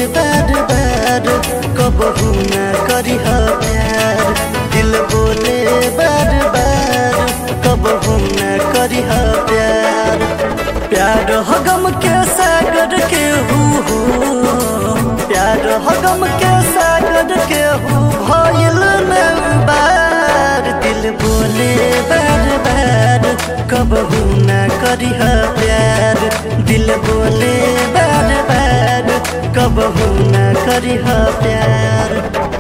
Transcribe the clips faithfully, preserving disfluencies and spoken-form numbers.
बार बार कबहू ना करिह प्यार। दिल बोले बार बार कबहू ना करिह प्यार। प्यार हो गम के सागर के हू हो, प्यार हो गम के सागर के हू भइल ना बार। दिल बोले बार बार कबहू ना करिह प्यार। दिल बोले बार बार कबहू ना करिह प्यार।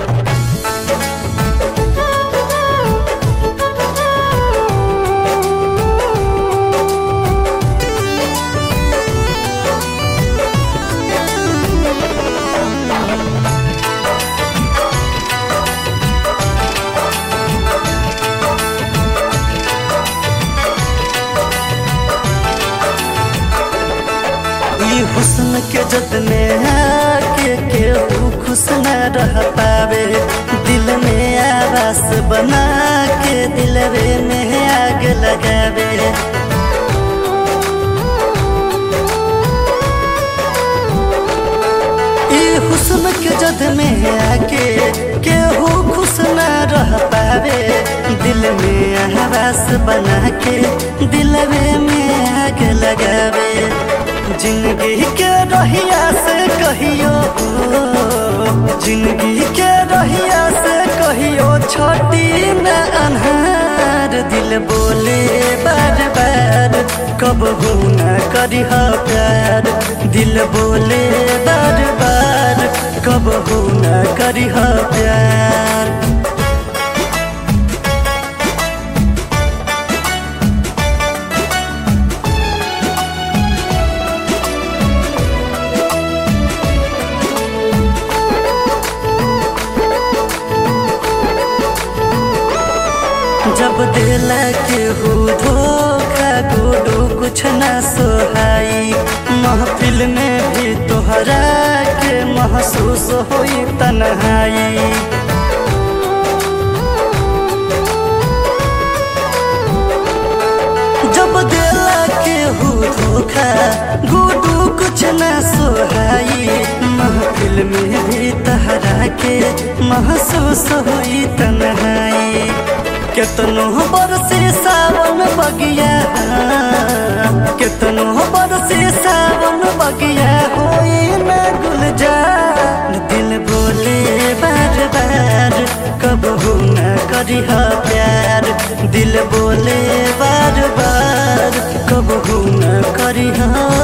हुस्न के जद में आके केहू खुश न रह पावे। दिल में आवास बना के दिलवे में आग लगावे। ई हुस्न के जद में आके केहू खुश न रह पावे। दिल में आवास बना के दिलवे में आग लगावे। जिंदगी के रहिया से कहियो, जिंदगी के रहिया से कहियो छोटी न अन्हार। दिल बोले बार बार कबहू न करिह प्यार। दिल बोले बार बार कबहू न करिह प्यार। जब दिला के हो धोखा गोडो कुछ न सोहाई। महफिल में भी तोहरा के महसूस होई तन्हाई। जब दिला के हो धोखा गोडो कुछ न सोहाई। महफिल में भी तोहरा के महसूस होई तन्हाई। कितनो बरसे सावन बगिया, कितनो बरसे सावन बगिया होई न गुलजार। दिल बोले बार बार कबहू न करिह प्यार। दिल बोले बार बार कबहू न करिह